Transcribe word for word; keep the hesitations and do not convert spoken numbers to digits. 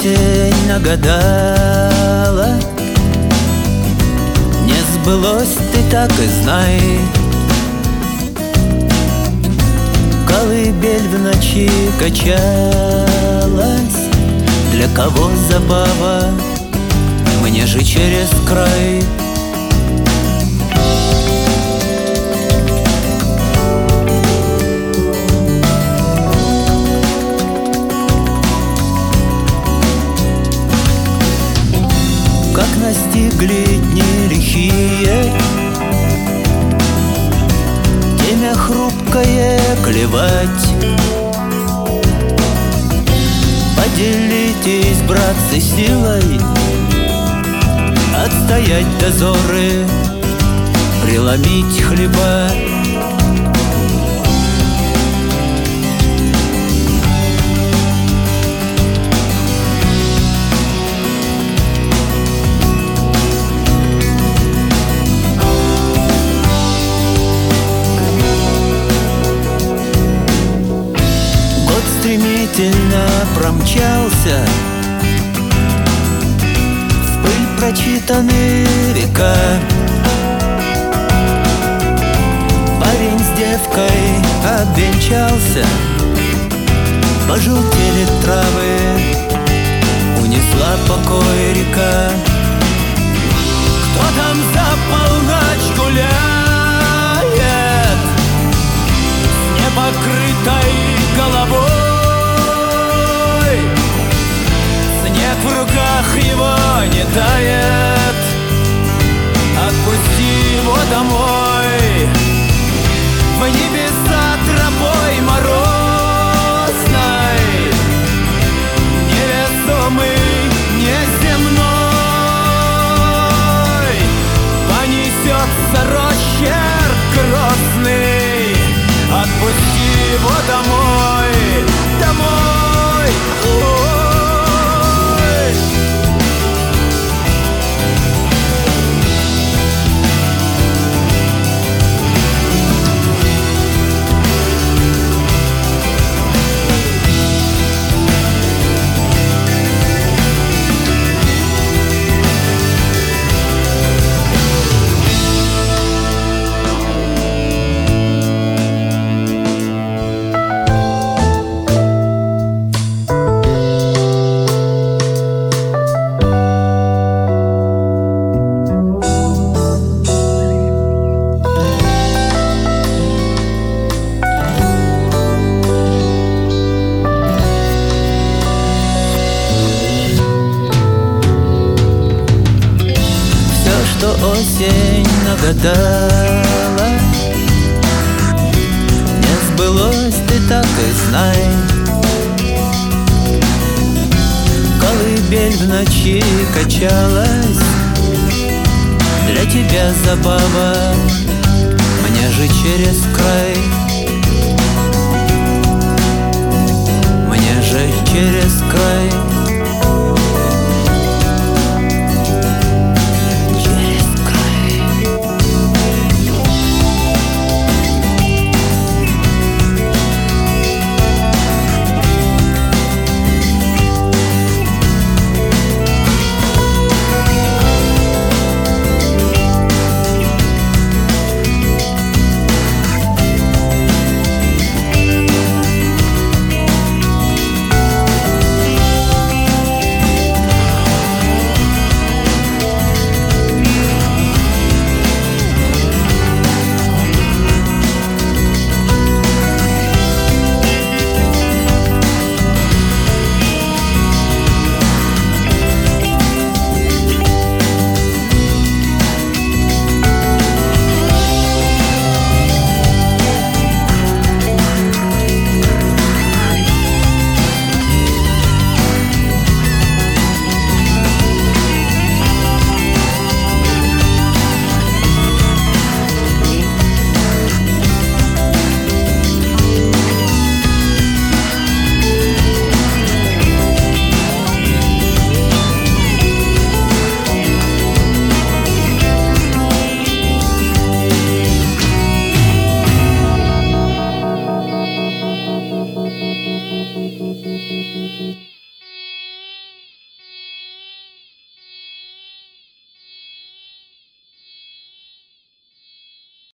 осень нагадала, не сбылось, ты так и знай. Колыбель в ночи качалась, для кого забава, мне же через край. Как настигли дни лихие, темя хрупкое клевать. Поделитесь, братцы, силой, отстоять дозоры, преломить хлеба. Стремительно промчался, в пыль прочитаны века. Парень с девкой обвенчался, пожелтели травы, унесла покой река. Кто там за полночь гуляет с непокрытой головой? Снег в руках его не тает, отпусти его домой. В небеса тропой морозной, невесомый, неземной, понесется росчерк грозный. Отпусти его домой, домой. Что осень нагадала, не сбылось, ты так и знай. Колыбель в ночи качалась, для тебя забава, мне же через край. Мне же через край.